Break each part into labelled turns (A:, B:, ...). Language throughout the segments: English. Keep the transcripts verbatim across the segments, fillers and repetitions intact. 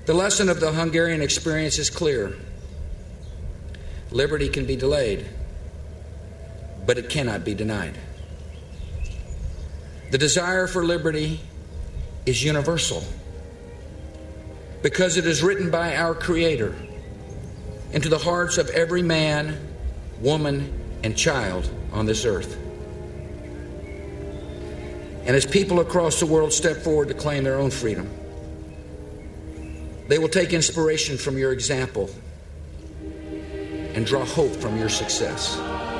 A: The lesson of the Hungarian experience is clear. Liberty can be delayed, but it cannot be denied. The desire for liberty is universal because it is written by our Creator into the hearts of every man, woman, and child on this earth. And as people across the world step forward to claim their own freedom, they will take inspiration from your example and draw hope from your success.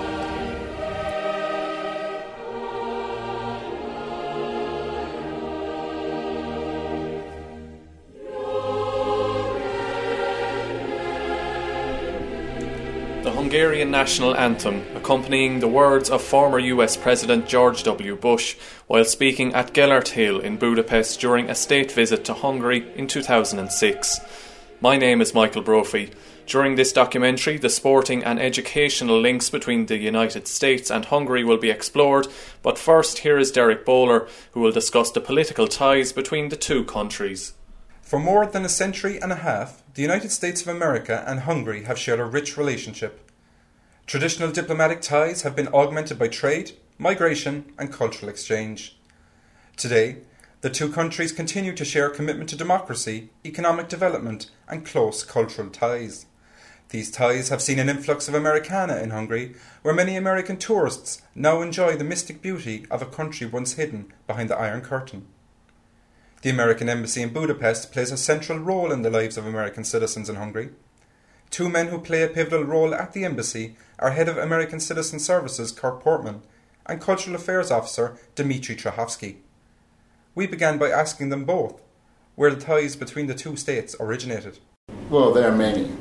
B: The Hungarian national anthem, accompanying the words of former U S President George W. Bush while speaking at Gellert Hill in Budapest during a state visit to Hungary in two thousand six. My name is Michael Brophy. During this documentary, the sporting and educational links between the United States and Hungary will be explored, but first here is Derek Bowler, who will discuss the political ties between the two countries.
C: For more than a century and a half, the United States of America and Hungary have shared a rich relationship. Traditional diplomatic ties have been augmented by trade, migration, and cultural exchange. Today, the two countries continue to share a commitment to democracy, economic development, and close cultural ties. These ties have seen an influx of Americana in Hungary, where many American tourists now enjoy the mystic beauty of a country once hidden behind the Iron Curtain. The American Embassy in Budapest plays a central role in the lives of American citizens in Hungary. Two men who play a pivotal role at the embassy are Head of American Citizen Services Kirk Portman and Cultural Affairs Officer Dmitry Trahovsky. We began by asking them both where the ties between the two states originated.
D: Well, there are many.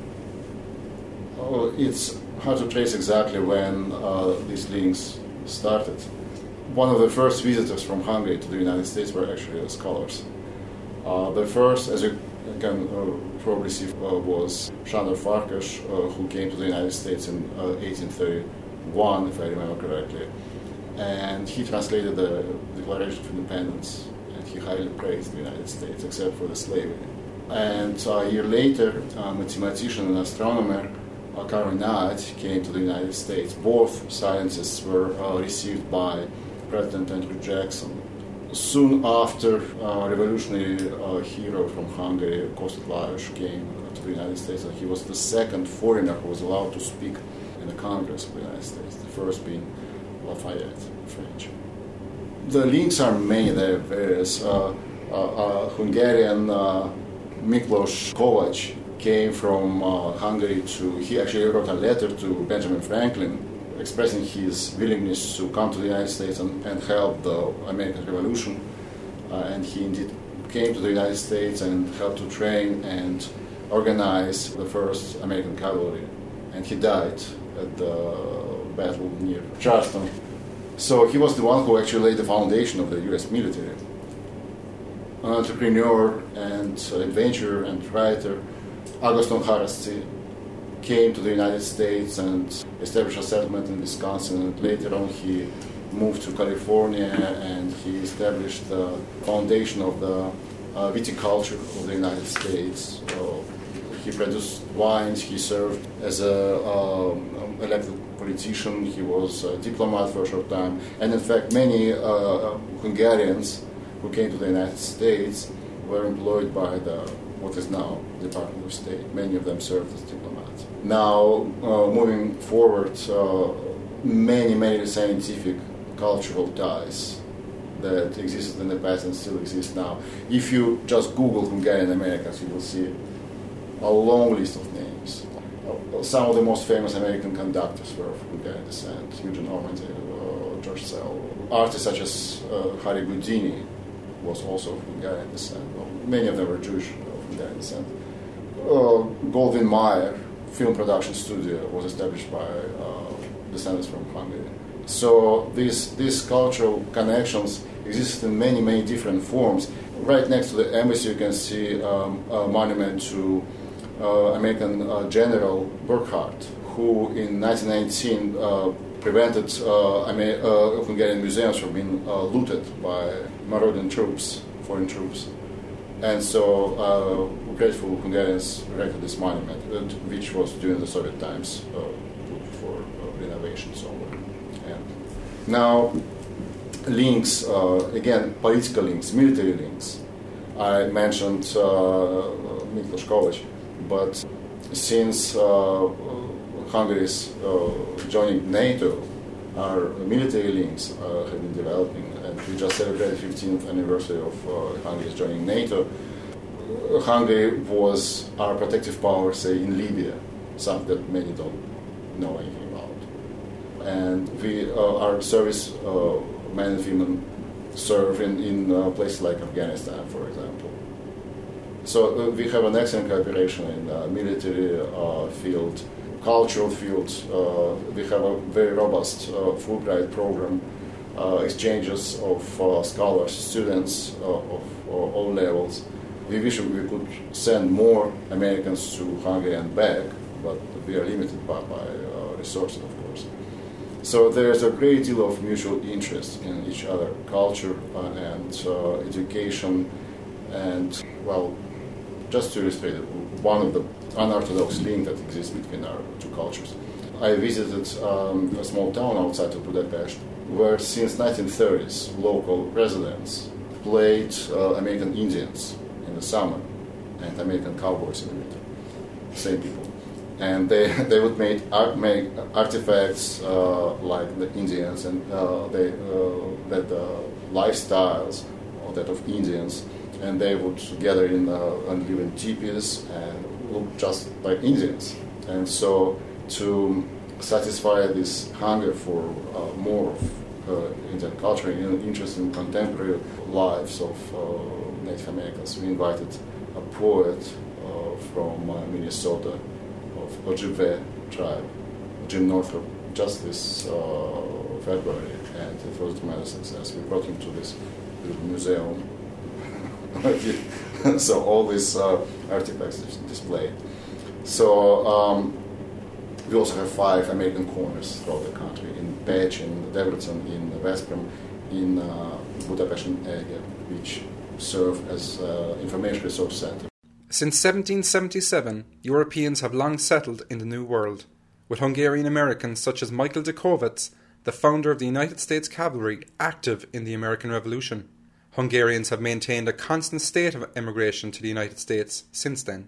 D: Oh, it's hard to trace exactly when uh, these links started. One of the first visitors from Hungary to the United States were actually scholars. Uh, the first, as you can uh, probably see, uh, was Sándor Farkas, uh, who came to the United States in uh, eighteen thirty-one, if I remember correctly. And he translated the Declaration of Independence, and he highly praised the United States, except for the slavery. And a year later, a mathematician and astronomer, uh, Karol Naill, came to the United States. Both scientists were uh, received by President Andrew Jackson. Soon after, uh, revolutionary uh, hero from Hungary, Kossuth Lajos, came to the United States, and he was the second foreigner who was allowed to speak in the Congress of the United States, the first being Lafayette, French. The links are many, there are various. Uh, uh, uh, Hungarian uh, Miklos Kovács came from uh, Hungary to, he actually wrote a letter to Benjamin Franklin expressing his willingness to come to the United States and, and help the American Revolution. Uh, and he indeed came to the United States and helped to train and organize the first American cavalry. And he died at the battle near Charleston. So he was the one who actually laid the foundation of the U S military. An entrepreneur and adventurer and writer, Agoston Haraszti, came to the United States and established a settlement in Wisconsin, and later on he moved to California and he established the foundation of the uh, viticulture of the United States. Uh, he produced wines, he served as a um, elected politician, he was a diplomat for a short time, and in fact many uh, Hungarians who came to the United States were employed by the what is now Department of State. Many of them served as diplomats. Now, uh, moving forward, uh, many, many scientific, cultural ties that existed in the past and still exist now. If you just Google Hungarian Americans, you will see a long list of names. Uh, some of the most famous American conductors were of Hungarian descent: Eugene Ormandy, uh, George Sell. Artists such as uh, Harry Houdini was also of Hungarian descent. Well, many of them were Jewish. Descent. Uh, Goldwyn Mayer film production studio was established by uh, descendants from Hungary. So these these cultural connections exist in many many different forms. Right next to the embassy, you can see um, a monument to uh, American uh, General Burkhart, who in nineteen nineteen uh, prevented uh, Amer- uh, Hungarian museums from being uh, looted by marauding troops, foreign troops. And so uh, grateful Hungarians erected this monument, which was during the Soviet times uh, for uh, renovation somewhere. And now, links, uh, again, political links, military links. I mentioned uh, Miklos Kovács, but since uh, Hungary is uh, joining NATO, our military links uh, have been developing, and we just celebrated the fifteenth anniversary of uh, Hungary joining NATO. Uh, Hungary was our protective power, say, in Libya, something that many don't know anything about. And we, uh, our service uh, men and women serve in, in uh, places like Afghanistan, for example. So uh, we have an excellent cooperation in the military uh, field, cultural field. Uh, we have a very robust uh, Fulbright program, uh, exchanges of uh, scholars, students uh, of uh, all levels. We wish we could send more Americans to Hungary and back, but we are limited by, by uh, resources, of course. So there's a great deal of mutual interest in each other, culture uh, and uh, education, and, well, just to illustrate it, one of the unorthodox links that exists between our two cultures. I visited um, a small town outside of Budapest where since nineteen thirties local residents played uh, American Indians in the summer and American cowboys in the winter. Same people. And they, they would make, art, make artifacts uh, like the Indians and uh, they, uh, that the lifestyles of that of Indians, and they would gather in uh, and live in teepees and look just like Indians. And so to satisfy this hunger for uh, more of uh, Indian culture and interest in contemporary lives of uh, Native Americans, we invited a poet uh, from uh, Minnesota of Ojibwe tribe, Jim Northrop, just this uh, February, and it was a tremendous success. We brought him to this little museum. So all these uh, artifacts displayed. So um, we also have five American corners throughout the country, in Pécs, in Debrecen, in Veszprém, in uh, Budapest and Eger, which serve as uh, information resource center.
C: Since seventeen seventy-seven, Europeans have long settled in the New World, with Hungarian Americans such as Michael Dekovitz, the founder of the United States Cavalry, active in the American Revolution. Hungarians have maintained a constant state of immigration to the United States since then.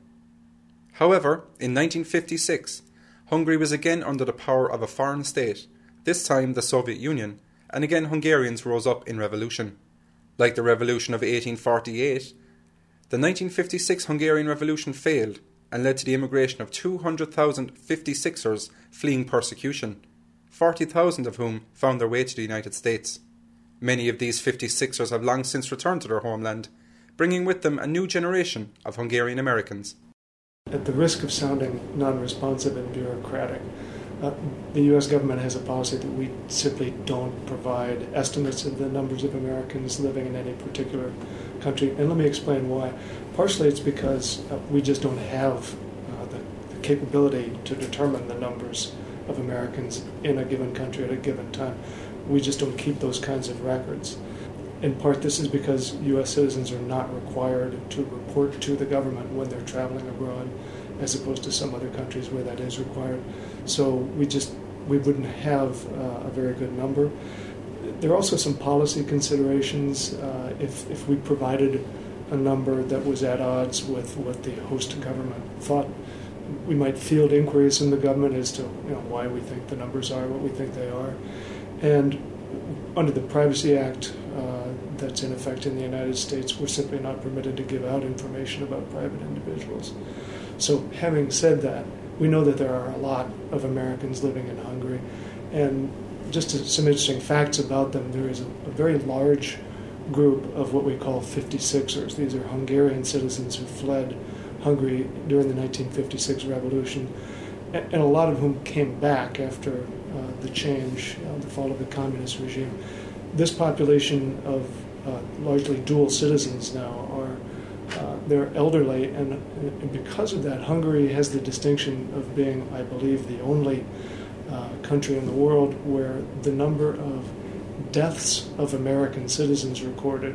C: However, in nineteen fifty-six, Hungary was again under the power of a foreign state, this time the Soviet Union, and again Hungarians rose up in revolution. Like the revolution of eighteen forty-eight, the nineteen fifty-six Hungarian Revolution failed and led to the immigration of two hundred thousand fifty-sixers fleeing persecution, forty thousand of whom found their way to the United States. Many of these fifty-sixers have long since returned to their homeland, bringing with them a new generation of Hungarian Americans.
E: At the risk of sounding non-responsive and bureaucratic, uh, the U S government has a policy that we simply don't provide estimates of the numbers of Americans living in any particular country. And let me explain why. Partially it's because uh, we just don't have uh, the, the capability to determine the numbers of Americans in a given country at a given time. We just don't keep those kinds of records. In part, this is because U S citizens are not required to report to the government when they're traveling abroad, as opposed to some other countries where that is required. So we just we wouldn't have uh, a very good number. There are also some policy considerations. Uh, if if we provided a number that was at odds with what the host government thought, we might field inquiries from the government as to you know why we think the numbers are what we think they are. And under the Privacy Act uh, that's in effect in the United States, we're simply not permitted to give out information about private individuals. So having said that, we know that there are a lot of Americans living in Hungary. And just to, some interesting facts about them, there is a, a very large group of what we call fifty-sixers. These are Hungarian citizens who fled Hungary during the nineteen fifty-six revolution, and, and a lot of whom came back after Uh, the change, uh, the fall of the communist regime. This population of uh, largely dual citizens now are uh, they're elderly, and, and because of that, Hungary has the distinction of being, I believe, the only uh, country in the world where the number of deaths of American citizens recorded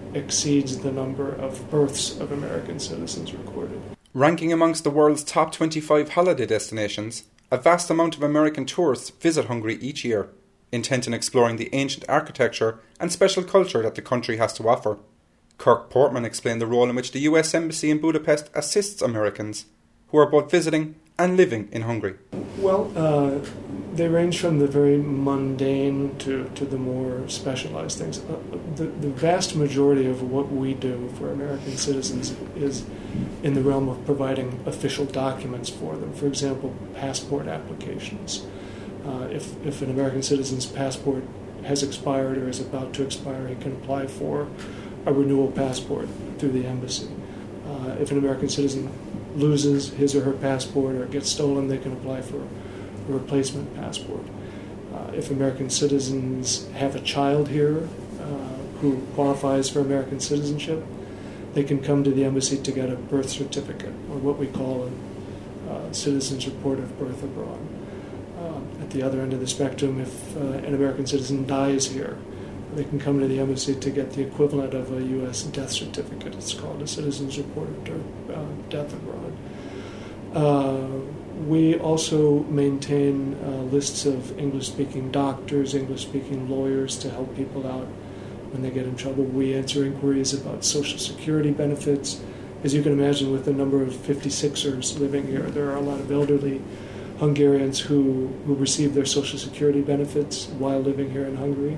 E: exceeds the number of births of American citizens recorded.
C: Ranking amongst the world's top twenty-five holiday destinations, a vast amount of American tourists visit Hungary each year, intent in exploring the ancient architecture and special culture that the country has to offer. Kirk Portman explained the role in which the U S Embassy in Budapest assists Americans who are both visiting and living in Hungary.
E: Well, uh, they range from the very mundane to, to the more specialized things. Uh, the, the vast majority of what we do for American citizens is in the realm of providing official documents for them. For example, passport applications. Uh, if, if an American citizen's passport has expired or is about to expire, he can apply for a renewal passport through the embassy. Uh, if an American citizen loses his or her passport or gets stolen, they can apply for a replacement passport. Uh, if American citizens have a child here uh, who qualifies for American citizenship, they can come to the embassy to get a birth certificate, or what we call a uh, citizen's report of birth abroad. Uh, at the other end of the spectrum, if uh, an American citizen dies here, they can come to the embassy to get the equivalent of a U S death certificate. It's called a citizen's report of uh, death abroad. Uh, we also maintain uh, lists of English-speaking doctors, English-speaking lawyers to help people out when they get in trouble. We answer inquiries about Social Security benefits. As you can imagine, with the number of fifty-sixers living here, there are a lot of elderly Hungarians who, who receive their Social Security benefits while living here in Hungary.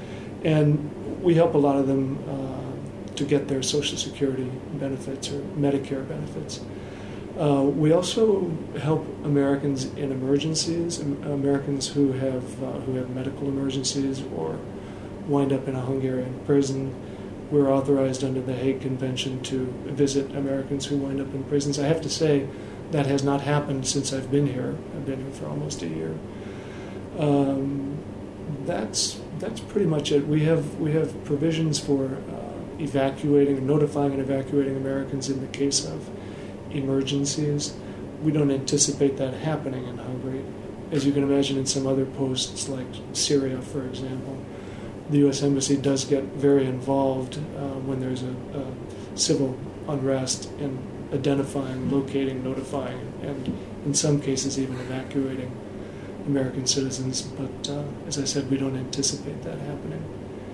E: And we help a lot of them uh, to get their Social Security benefits or Medicare benefits. Uh, we also help Americans in emergencies, Americans who have uh, who have medical emergencies or wind up in a Hungarian prison. We're authorized under the Hague Convention to visit Americans who wind up in prisons. I have to say that has not happened since I've been here. I've been here for almost a year. Um, that's that's pretty much it. We have we have provisions for uh, evacuating, notifying and evacuating Americans in the case of emergencies. We don't anticipate that happening in Hungary. As you can imagine, in some other posts like Syria, for example, the U S Embassy does get very involved uh, when there's a, a civil unrest in identifying, locating, notifying, and in some cases even evacuating American citizens. But uh, as I said, we don't anticipate that happening.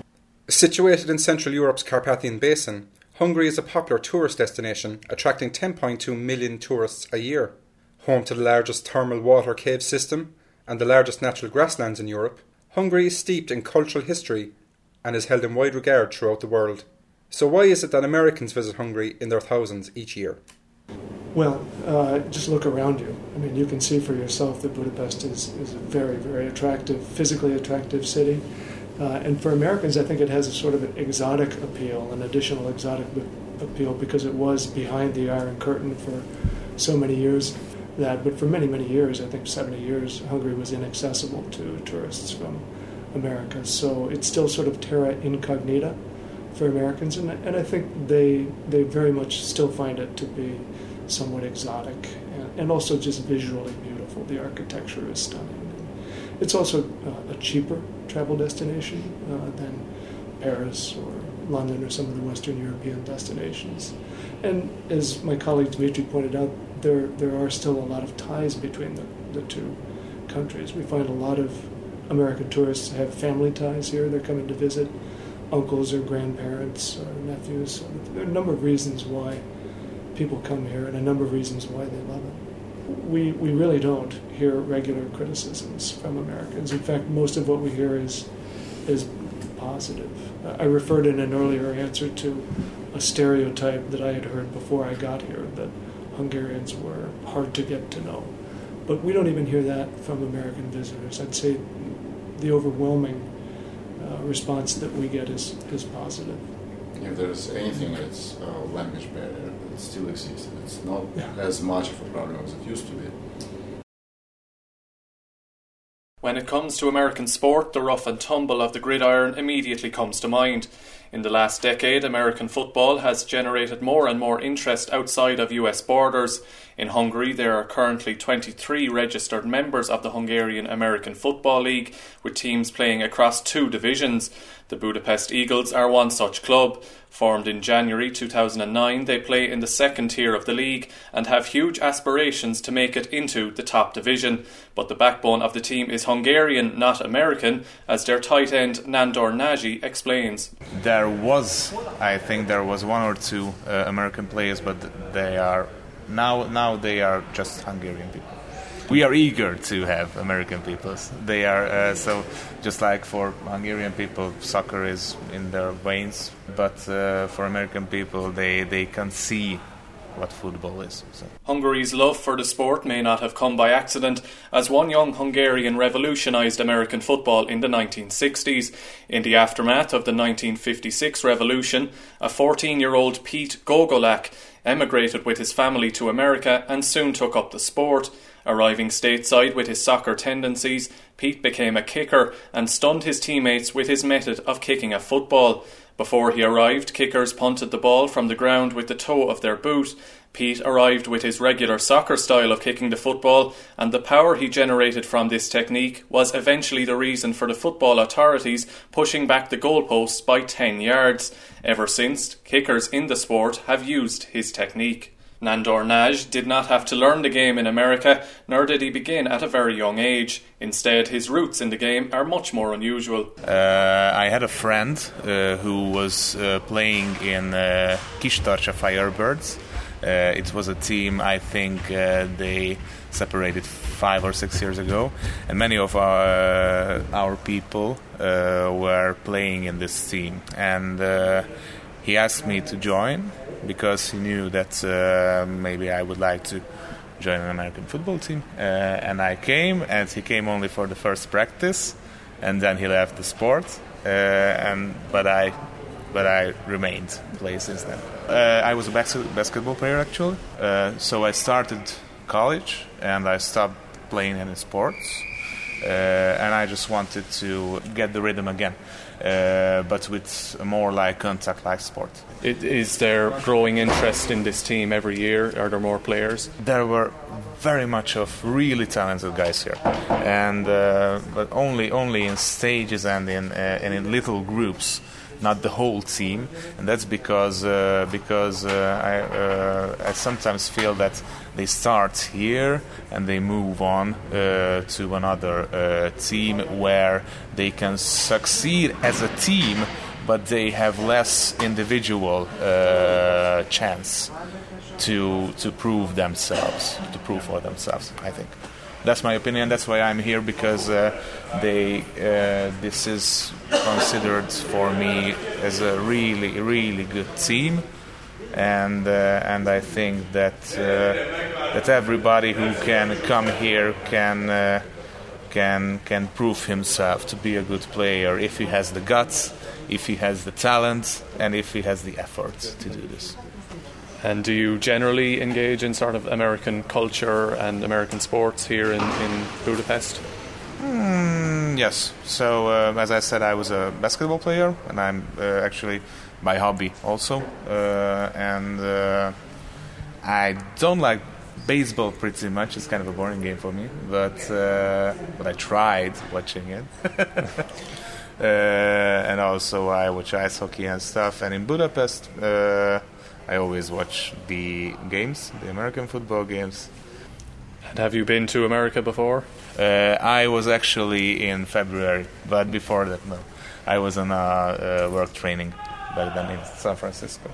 C: Situated in Central Europe's Carpathian Basin, Hungary is a popular tourist destination, attracting ten point two million tourists a year. Home to the largest thermal water cave system and the largest natural grasslands in Europe, Hungary is steeped in cultural history and is held in wide regard throughout the world. So why is it that Americans visit Hungary in their thousands each year?
E: Well, uh, just look around you. I mean, you can see for yourself that Budapest is, is a very, very attractive, physically attractive city. Uh, and for Americans, I think it has a sort of an exotic appeal, an additional exotic appeal, because it was behind the Iron Curtain for so many years. That, but for many, many years, I think seventy years, Hungary was inaccessible to tourists from America. So it's still sort of terra incognita for Americans, and, and I think they they very much still find it to be somewhat exotic and, and also just visually beautiful. The architecture is stunning. It's also uh, a cheaper travel destination uh, than Paris or London or some of the Western European destinations. And as my colleague Dmitry pointed out, there there are still a lot of ties between the, the two countries. We find a lot of American tourists have family ties here. They're coming to visit uncles or grandparents or nephews. There are a number of reasons why people come here and a number of reasons why they love it. We we really don't hear regular criticisms from Americans. In fact, most of what we hear is is positive. I referred in an earlier answer to a stereotype that I had heard before I got here, that Hungarians were hard to get to know. But we don't even hear that from American visitors. I'd say the overwhelming uh, response that we get is, is positive.
D: If there's anything, it's a language barrier, but it still exists. It's not yeah. as much of a problem as it used to be.
B: When it comes to American sport, the rough and tumble of the gridiron immediately comes to mind. In the last decade, American football has generated more and more interest outside of U S borders. In Hungary, there are currently twenty-three registered members of the Hungarian American Football League, with teams playing across two divisions. The Budapest Eagles are one such club. Formed in January two thousand nine, they play in the second tier of the league and have huge aspirations to make it into the top division. But the backbone of the team is Hungarian, not American, as their tight end Nandor Nagy explains.
F: There was, I think there was one or two uh, American players, but they are now now they are just Hungarian people. We are eager to have American people. They are uh, so just like for Hungarian people, soccer is in their veins, but uh, for American people, they, they can see what football is. So.
B: Hungary's love for the sport may not have come by accident, as one young Hungarian revolutionised American football in the nineteen sixties. In the aftermath of the nineteen fifty-six revolution, a fourteen-year-old Pete Gogolak emigrated with his family to America and soon took up the sport. Arriving stateside with his soccer tendencies, Pete became a kicker and stunned his teammates with his method of kicking a football. Before he arrived, kickers punted the ball from the ground with the toe of their boot. Pete arrived with his regular soccer style of kicking the football, and the power he generated from this technique was eventually the reason for the football authorities pushing back the goalposts by ten yards. Ever since, kickers in the sport have used his technique. Nandor Nagy did not have to learn the game in America, nor did he begin at a very young age. Instead, his roots in the game are much more unusual.
F: Uh, I had a friend uh, who was uh, playing in uh, Kistarcsa Firebirds. Uh, it was a team, I think uh, they separated five or six years ago, and many of our, uh, our people uh, were playing in this team. And uh, he asked me to join, because he knew that uh, maybe I would like to join an American football team. Uh, and I came, and he came only for the first practice, and then he left the sport. Uh, and but I, but I remained play since then. Uh, I was a bas- basketball player actually, uh, so I started college and I stopped playing any sports, uh, and I just wanted to get the rhythm again. Uh, but with a more like contact-like sport.
B: It, is there growing interest in this team every year? Are there more players?
F: There were very much of really talented guys here, and uh, but only only in stages and in uh, and in little groups, not the whole team. And that's because uh, because uh, I uh, I sometimes feel that they start here and they move on uh, to another uh, team where they can succeed as a team, but they have less individual uh, chance to to prove themselves, to prove for themselves. I think that's my opinion. That's why I'm here, because uh, they uh, this is considered for me as a really really good team. And uh, and I think that uh, that everybody who can come here can uh, can can prove himself to be a good player if he has the guts, if he has the talent, and if he has the effort to do this.
B: And do you generally engage in sort of American culture and American sports here in, in Budapest?
F: Mm, yes. So uh, as I said, I was a basketball player, and I'm uh, actually by hobby also, uh, and uh, I don't like baseball pretty much. It's kind of a boring game for me, but uh, but I tried watching it. uh, and also I watch ice hockey and stuff. And in Budapest, uh, I always watch the games, the American football games.
B: And have you been to America before?
F: Uh, I was actually in February, but before that, no. I was on a uh, work training back then in San Francisco.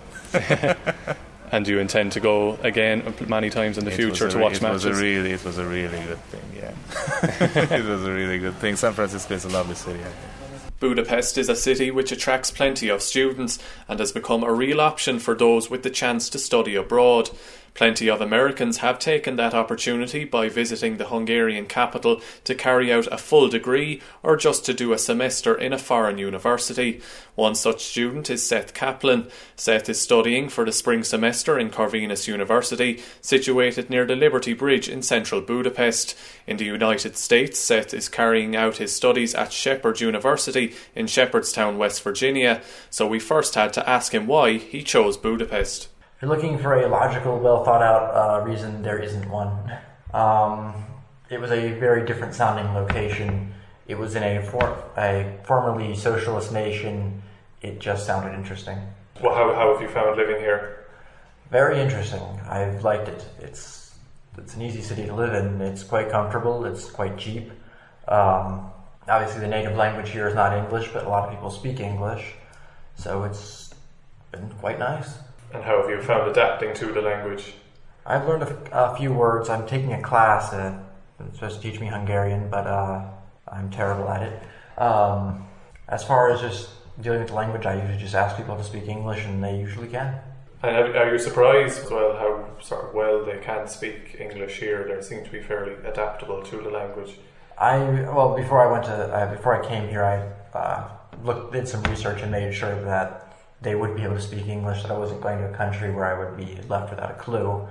B: And do you intend to go again many times in the
F: it
B: future
F: a,
B: to watch
F: it
B: matches?
F: Was a really, it was a really good thing, yeah. It was a really good thing. San Francisco is a lovely city, I think.
B: Budapest is a city which attracts plenty of students and has become a real option for those with the chance to study abroad. Plenty of Americans have taken that opportunity by visiting the Hungarian capital to carry out a full degree or just to do a semester in a foreign university. One such student is Seth Kaplan. Seth is studying for the spring semester in Corvinus University, situated near the Liberty Bridge in central Budapest. In the United States, Seth is carrying out his studies at Shepherd University in Shepherdstown, West Virginia, so we first had to ask him why he chose Budapest.
G: If you're looking for a logical, well-thought-out uh, reason, there isn't one. Um, it was a very different sounding location. It was in a, for- a formerly socialist nation. It just sounded interesting.
B: Well, how, how have you found living here?
G: Very interesting. I've liked it. It's it's an easy city to live in. It's quite comfortable. It's quite cheap. Um, obviously, the native language here is not English, but a lot of people speak English. So it's been quite nice.
B: And how have you found adapting to the language?
G: I've learned a, a few words. I'm taking a class uh, that's supposed to teach me Hungarian, but uh, I'm terrible at it. Um, as far as just dealing with the language, I usually just ask people to speak English, and they usually can.
B: And are you surprised as well how sort of well they can speak English here? They seem to be fairly adaptable to the language.
G: I well before I went to uh, before I came here, I uh, looked did some research and made sure that they would be able to speak English. That I wasn't going to a country where I would be left without a clue.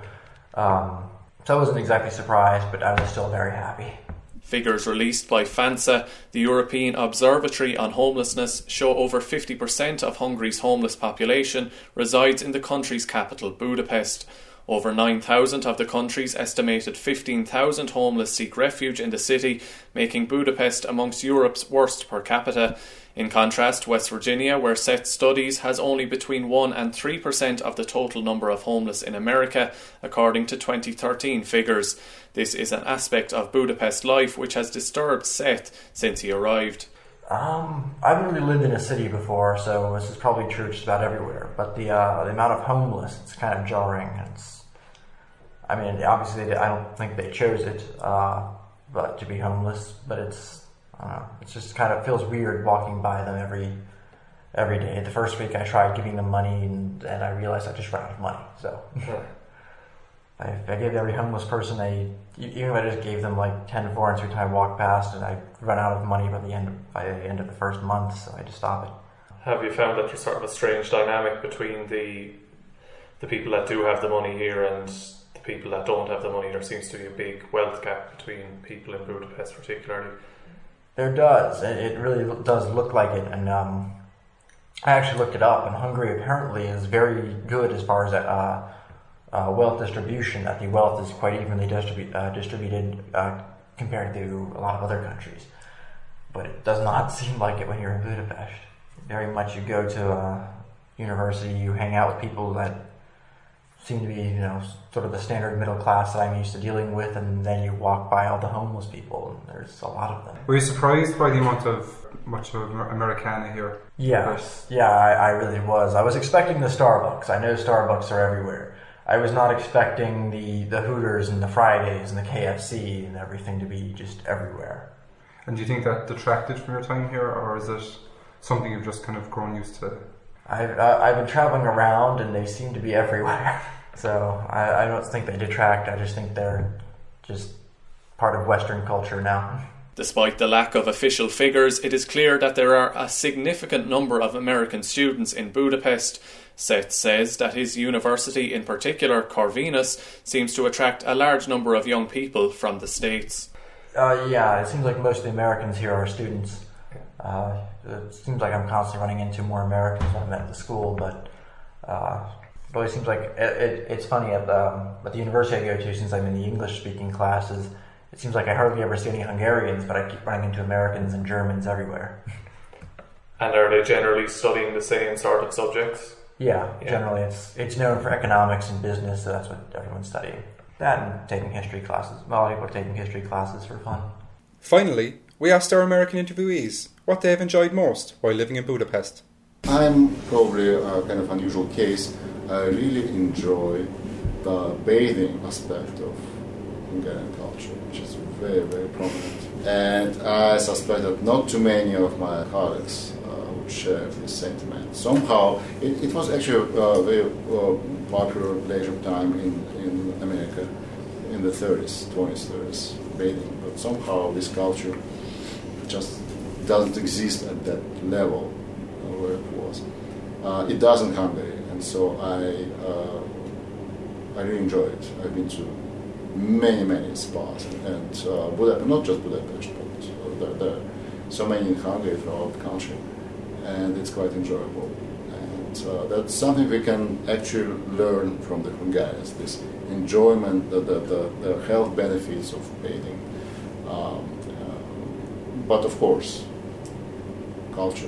G: Um, so I wasn't exactly surprised, but I was still very happy.
B: Figures released by FANSA, the European Observatory on Homelessness, show over fifty percent of Hungary's homeless population resides in the country's capital, Budapest. Over nine thousand of the country's estimated fifteen thousand homeless seek refuge in the city, making Budapest amongst Europe's worst per capita. In contrast, West Virginia, where Seth studies, has only between one and three percent of the total number of homeless in America, according to twenty thirteen figures. This is an aspect of Budapest life which has disturbed Seth since he arrived.
G: Um, I haven't really lived in a city before, so this is probably true just about everywhere. But the uh, the amount of homeless, it's kind of jarring. It's, I mean, obviously, they, I don't think they chose it, uh, but to be homeless. But it's, I don't know, it's just kind of feels weird walking by them every every day. The first week, I tried giving them money, and, and I realized I just ran out of money. So, I, I gave every homeless person a, even if I just gave them like ten foreigns every time I walked past, and I run out of money by the end of, by the end of the first month, so I had to stop it.
B: Have you found that there's sort of a strange dynamic between the the people that do have the money here and the people that don't have the money? There seems to be a big wealth gap between people in Budapest, particularly.
G: There does. It, it really does look like it, and um, I actually looked it up, and Hungary apparently is very good as far as uh, uh, wealth distribution, that the wealth is quite evenly distribu- uh, distributed uh, compared to a lot of other countries. But it does not seem like it when you're in Budapest. Very much you go to a university, you hang out with people that seem to be, you know, sort of the standard middle class that I'm used to dealing with, and then you walk by all the homeless people, and there's a lot of them.
C: Were you surprised by the amount of much of Americana here?
G: Yes, yeah, I, I really was. I was expecting the Starbucks. I know Starbucks are everywhere. I was not expecting the, the Hooters and the Fridays and the K F C and everything to be just everywhere.
C: And do you think that detracted from your time here, or is it something you've just kind of grown used to?
G: I've, uh, I've been traveling around, and they seem to be everywhere. So I, I don't think they detract. I just think they're just part of Western culture now.
B: Despite the lack of official figures, it is clear that there are a significant number of American students in Budapest. Seth says that his university, in particular Corvinus, seems to attract a large number of young people from the States.
G: Uh, yeah, it seems like most of the Americans here are students. Uh, it seems like I'm constantly running into more Americans when I'm at the school, but uh, it always seems like it, it, it's funny at the, um, at the university I go to, since I'm in the English-speaking classes, it seems like I hardly ever see any Hungarians, but I keep running into Americans and Germans everywhere.
B: And are they generally studying the same sort of subjects?
G: Yeah,
B: yeah.
G: Generally it's it's known for economics and business, so that's what everyone's studying. That and taking history classes. A lot of people are taking history classes for fun.
C: Finally, we asked our American interviewees what they have enjoyed most while living in Budapest.
D: I'm probably a kind of unusual case. I really enjoy the bathing aspect of Hungarian culture, which is very, very prominent. And I suspect that not too many of my colleagues uh, would share this sentiment. Somehow, it, it was actually a very uh, popular leisure time in, in America in the thirties, twenties, thirties, bathing. But somehow this culture just doesn't exist at that level uh, where it was. Uh, it does in Hungary, and so I uh, I really enjoy it. I've been to many, many spas, and uh, Budapest, not just Budapest, but uh, there, there are so many in Hungary throughout the country, and it's quite enjoyable. And uh, that's something we can actually learn from the Hungarians, this enjoyment, the, the, the, the health benefits of bathing. Um, uh, but of course, culture,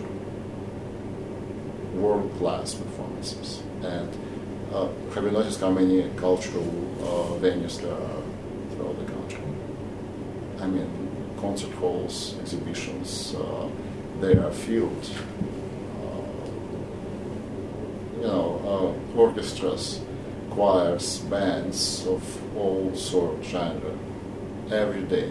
D: world-class performances. And uh, have you noticed how many cultural uh, venues there are throughout the country? I mean, concert halls, exhibitions, uh, they are filled. Uh, you know, uh, orchestras, choirs, bands of all sorts, genre, every day.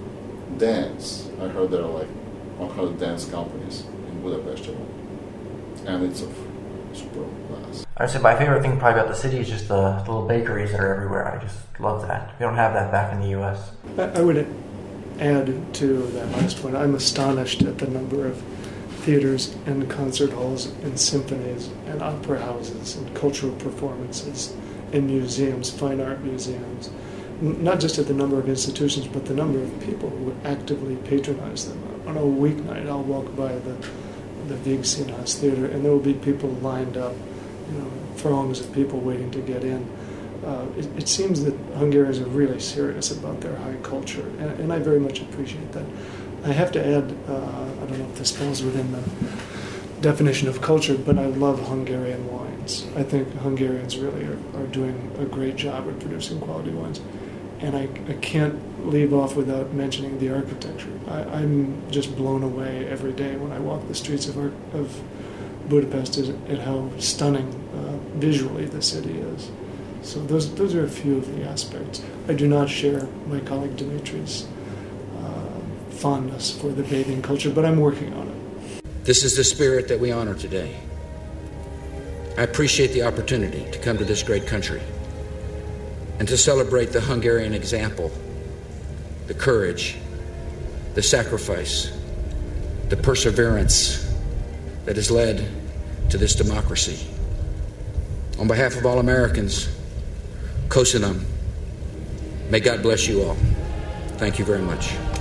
D: Dance, I heard there are like one hundred dance companies in Budapest alone. And it's of superb class.
G: I'd say my favorite thing probably about the city is just the, the little bakeries that are everywhere. I just love that. We don't have that back in the U S.
E: I would add to that last one. I'm astonished at the number of theaters and concert halls and symphonies and opera houses and cultural performances and museums, fine art museums. Not just at the number of institutions, but the number of people who actively patronize them. On a weeknight, I'll walk by the the Vígszínház Theater, and there will be people lined up, you know, throngs of people waiting to get in. Uh, it, it seems that Hungarians are really serious about their high culture, and, and I very much appreciate that. I have to add, uh, I don't know if this falls within the definition of culture, but I love Hungarian wines. I think Hungarians really are, are doing a great job at producing quality wines. And I, I can't leave off without mentioning the architecture. I, I'm just blown away every day when I walk the streets of, art, of Budapest at, at how stunning uh, visually the city is. So those those are a few of the aspects. I do not share my colleague Dimitri's uh, fondness for the bathing culture, but I'm working on it.
A: This is the spirit that we honor today. I appreciate the opportunity to come to this great country and to celebrate the Hungarian example, the courage, the sacrifice, the perseverance that has led to this democracy. On behalf of all Americans, Köszönöm. May God bless you all. Thank you very much.